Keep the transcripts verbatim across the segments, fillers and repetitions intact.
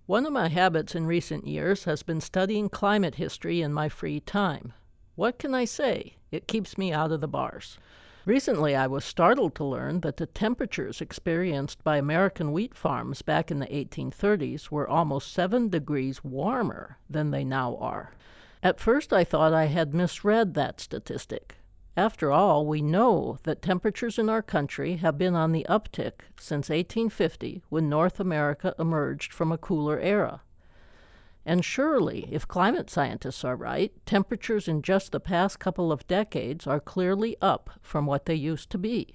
One of my habits in recent years has been studying climate history in my free time. What can I say? It keeps me out of the bars. Recently, I was startled to learn that the temperatures experienced by American wheat farms back in the eighteen thirties were almost seven degrees warmer than they now are. At first, I thought I had misread that statistic. After all, we know that temperatures in our country have been on the uptick since eighteen fifty, when North America emerged from a cooler era. And surely, if climate scientists are right, temperatures in just the past couple of decades are clearly up from what they used to be.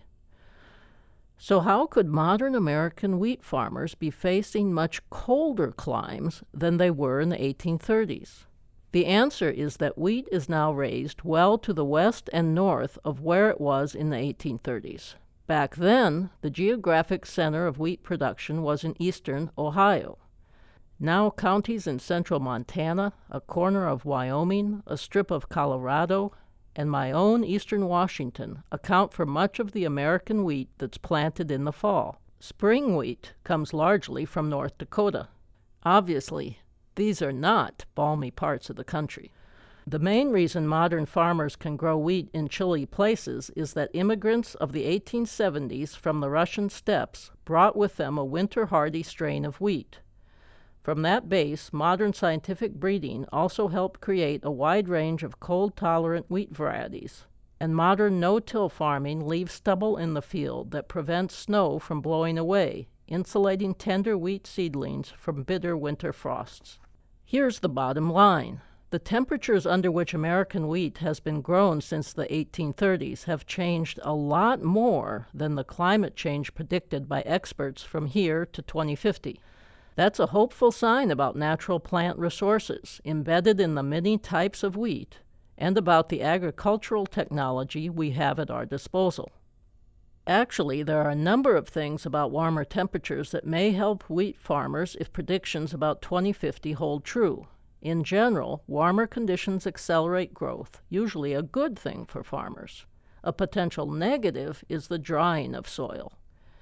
So how could modern American wheat farmers be facing much colder climes than they were in the eighteen thirties? The answer is that wheat is now raised well to the west and north of where it was in the eighteen thirties. Back then, the geographic center of wheat production was in eastern Ohio. Now counties in central Montana, a corner of Wyoming, a strip of Colorado, and my own eastern Washington account for much of the American wheat that's planted in the fall. Spring wheat comes largely from North Dakota. Obviously, these are not balmy parts of the country. The main reason modern farmers can grow wheat in chilly places is that immigrants of the eighteen seventies from the Russian steppes brought with them a winter-hardy strain of wheat. From that base, modern scientific breeding also helped create a wide range of cold-tolerant wheat varieties, and modern no-till farming leaves stubble in the field that prevents snow from blowing away, insulating tender wheat seedlings from bitter winter frosts. Here's the bottom line. The temperatures under which American wheat has been grown since the eighteen thirties have changed a lot more than the climate change predicted by experts from here to twenty fifty. That's a hopeful sign about natural plant resources embedded in the many types of wheat and about the agricultural technology we have at our disposal. Actually, there are a number of things about warmer temperatures that may help wheat farmers if predictions about twenty fifty hold true. In general, warmer conditions accelerate growth, usually a good thing for farmers. A potential negative is the drying of soil.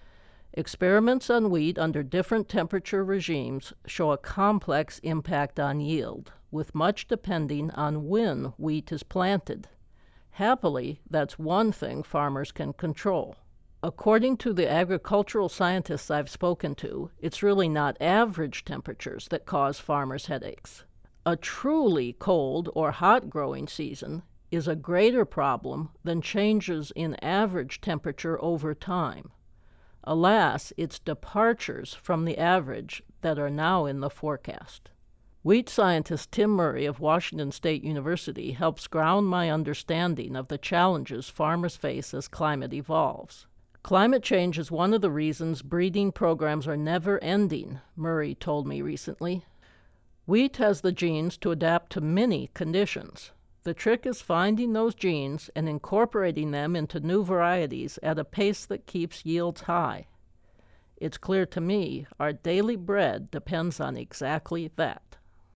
Experiments on wheat under different temperature regimes show a complex impact on yield, with much depending on when wheat is planted. Happily, that's one thing farmers can control. According to the agricultural scientists I've spoken to, it's really not average temperatures that cause farmers headaches. A truly cold or hot growing season is a greater problem than changes in average temperature over time. Alas, it's departures from the average that are now in the forecast. Wheat scientist Tim Murray of Washington State University helps ground my understanding of the challenges farmers face as climate evolves. Climate change is one of the reasons breeding programs are never ending, Murray told me recently. Wheat has the genes to adapt to many conditions. The trick is finding those genes and incorporating them into new varieties at a pace that keeps yields high. It's clear to me our daily bread depends on exactly that.